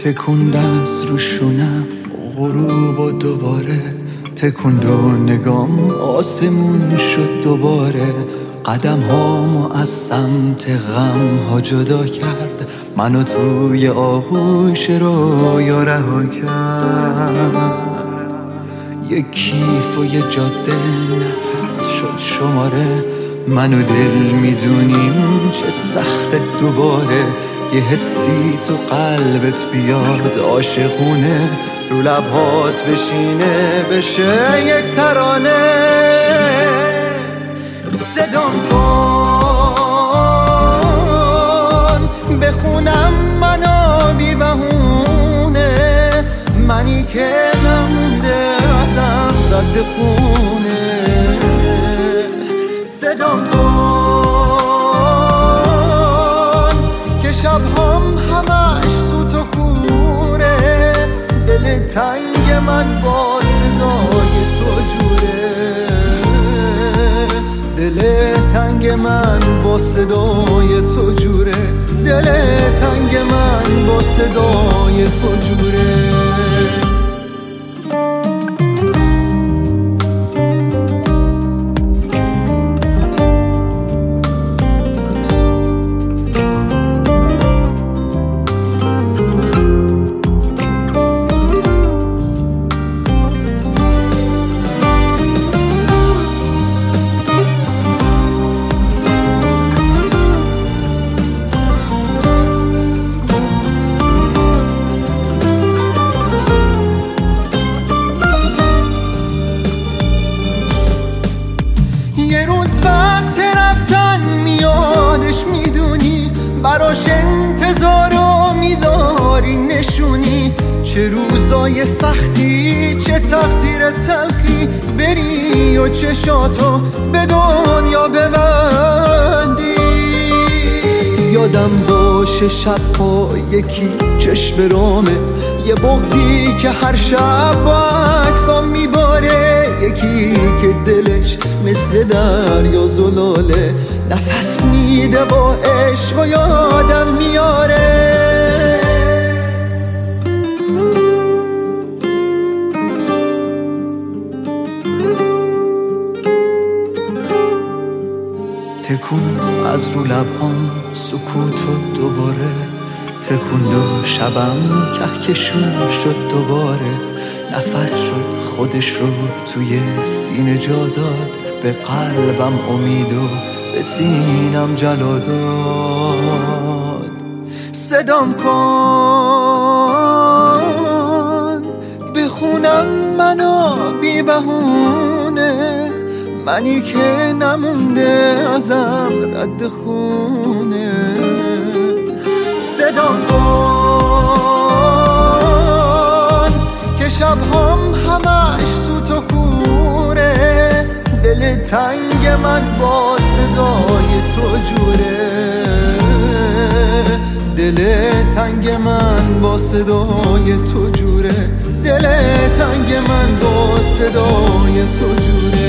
تکوند از روشونم غروب و دوباره تکوند و نگام آسمون شد دوباره. قدم هامو از سمت غم ها جدا کرد، منو توی آغوش رویا رها کرد. یه کیف و یه جاده نفس شد شماره، منو دل میدونیم چه سخت دوباره. یه حسی تو قلبت بیاد عاشقونه، رو لبهات بشینه بشه یک ترانه. صدام کن بخونم منو بی بهونه، منی که نمونده ازم رد خونه. صدام کن که شبهام همش سوت و کوره، دل تنگ من با صدای تو جوره. دل تنگ من با صدای تو جوره، دل تنگ من با صدای تو جوره. یه روز وقت رفتن میادش میدونی، براش انتظار و میذاری نشونی. چه روزای سختی چه تقدیر تلخی، بری و چشاتو به دنیا ببندی. یادم باشه شبها یکی چشم رامه، یه بغضی که هر شب با عکسام میباره. یکی که دلش مثل دریا زلاله، نفس میده با عشق و یادم میاره. تکون از رو لبهام سکوت و دوباره، تکون و شبم کهکشون شد دوباره. نفس شد خودش رو توی سینه جا داد، به قلبم امید و به سینم جلا داد. صدام کن بخونم منو بی بهونه، منی که نمونده ازم رد خونه. صدام کن که شبهام همش سوت و کوره، دل تنگ من با صدای تو جوره. دل تنگ من با صدای تو جوره، دل تنگ من با صدای تو جوره.